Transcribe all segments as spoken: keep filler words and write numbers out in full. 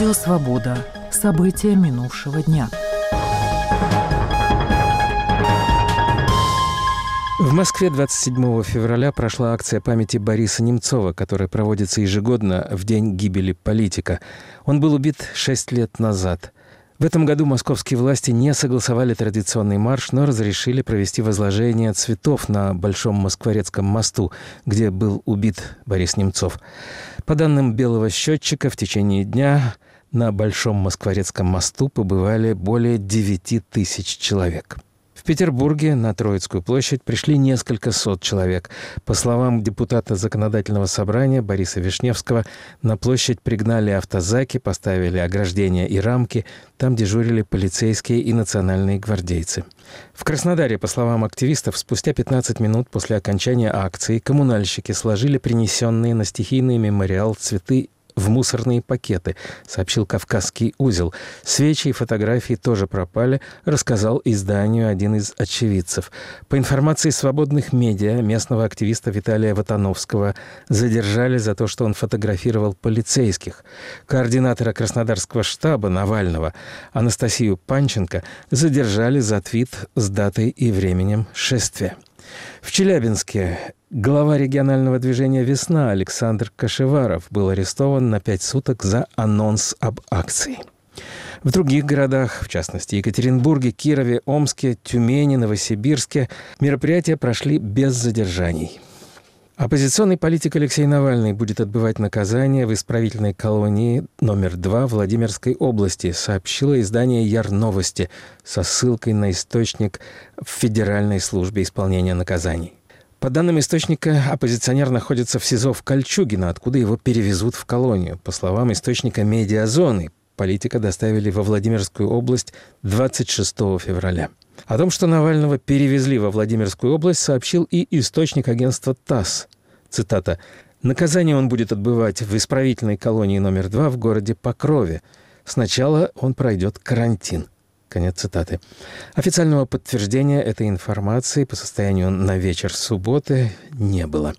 Радио «Свобода». События минувшего дня. В Москве двадцать седьмого февраля прошла акция памяти Бориса Немцова, которая проводится ежегодно в день гибели политика. Он был убит шесть лет назад. В этом году московские власти не согласовали традиционный марш, но разрешили провести возложение цветов на Большом Москворецком мосту, где был убит Борис Немцов. По данным «Белого счетчика», в течение дня на Большом Москворецком мосту побывали более девяти тысяч человек. В Петербурге на Троицкую площадь пришли несколько сот человек. По словам депутата Законодательного собрания Бориса Вишневского, на площадь пригнали автозаки, поставили ограждения и рамки. Там дежурили полицейские и национальные гвардейцы. В Краснодаре, по словам активистов, спустя пятнадцать минут после окончания акции коммунальщики сложили принесенные на стихийный мемориал цветы в мусорные пакеты, сообщил «Кавказский узел». Свечи и фотографии тоже пропали, рассказал изданию один из очевидцев. По информации свободных медиа, местного активиста Виталия Ватановского задержали за то, что он фотографировал полицейских. Координатора краснодарского штаба Навального Анастасию Панченко задержали за твит с датой и временем шествия. В Челябинске глава регионального движения «Весна» Александр Кашеваров был арестован на пять суток за анонс об акции. В других городах, в частности Екатеринбурге, Кирове, Омске, Тюмени, Новосибирске, мероприятия прошли без задержаний. Оппозиционный политик Алексей Навальный будет отбывать наказание в исправительной колонии номер два Владимирской области, сообщило издание «Яр-Новости» со ссылкой на источник в Федеральной службе исполнения наказаний. По данным источника, оппозиционер находится в СИЗО в Кольчугино, откуда его перевезут в колонию. По словам источника «Медиазоны», политика доставили во Владимирскую область двадцать шестого февраля. О том, что Навального перевезли во Владимирскую область, сообщил и источник агентства ТАСС. Цитата. «Наказание он будет отбывать в исправительной колонии номер два в городе Покрове. Сначала он пройдет карантин». Конец цитаты. Официального подтверждения этой информации по состоянию на вечер субботы не было.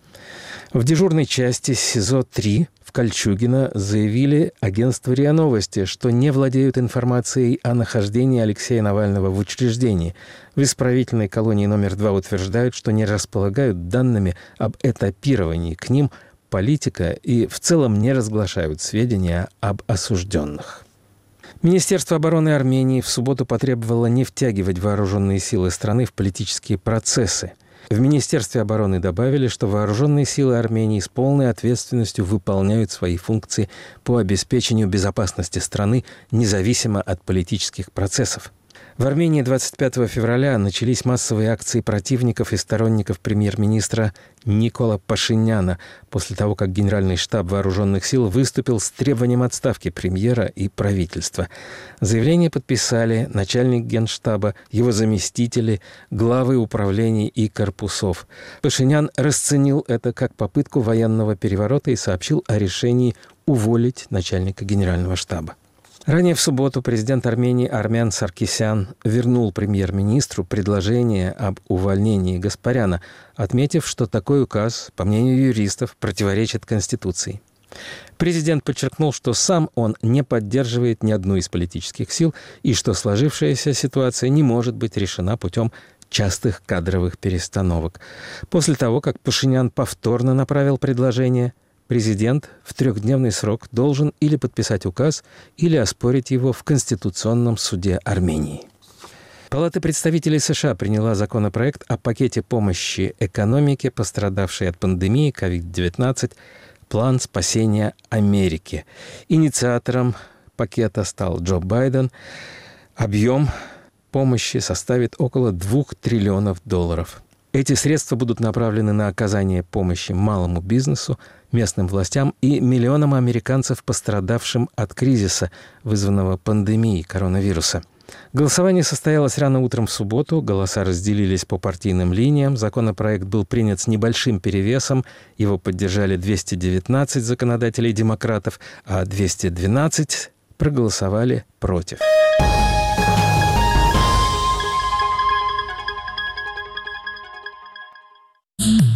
В дежурной части СИЗО-три в Кольчугино заявили агентству РИА Новости, что не владеют информацией о нахождении Алексея Навального в учреждении. В исправительной колонии номер два утверждают, что не располагают данными об этапировании к ним политика и в целом не разглашают сведения об осужденных. Министерство обороны Армении в субботу потребовало не втягивать вооруженные силы страны в политические процессы. В Министерстве обороны добавили, что вооруженные силы Армении с полной ответственностью выполняют свои функции по обеспечению безопасности страны, независимо от политических процессов. В Армении двадцать пятого февраля начались массовые акции противников и сторонников премьер-министра Никола Пашиняна после того, как Генеральный штаб вооруженных сил выступил с требованием отставки премьера и правительства. Заявление подписали начальник Генштаба, его заместители, главы управлений и корпусов. Пашинян расценил это как попытку военного переворота и сообщил о решении уволить начальника Генерального штаба. Ранее в субботу президент Армении Армен Саркисян вернул премьер-министру предложение об увольнении Гаспаряна, отметив, что такой указ, по мнению юристов, противоречит Конституции. Президент подчеркнул, что сам он не поддерживает ни одну из политических сил и что сложившаяся ситуация не может быть решена путем частых кадровых перестановок. После того, как Пашинян повторно направил предложение, президент в трехдневный срок должен или подписать указ, или оспорить его в Конституционном суде Армении. Палата представителей США приняла законопроект о пакете помощи экономике, пострадавшей от пандемии ковид девятнадцать, план спасения Америки. Инициатором пакета стал Джо Байден. Объем помощи составит около двух триллионов долларов. Эти средства будут направлены на оказание помощи малому бизнесу, местным властям и миллионам американцев, пострадавшим от кризиса, вызванного пандемией коронавируса. Голосование состоялось рано утром в субботу, голоса разделились по партийным линиям, законопроект был принят с небольшим перевесом, его поддержали двести девятнадцать законодателей-демократов, а двести двенадцать проголосовали против.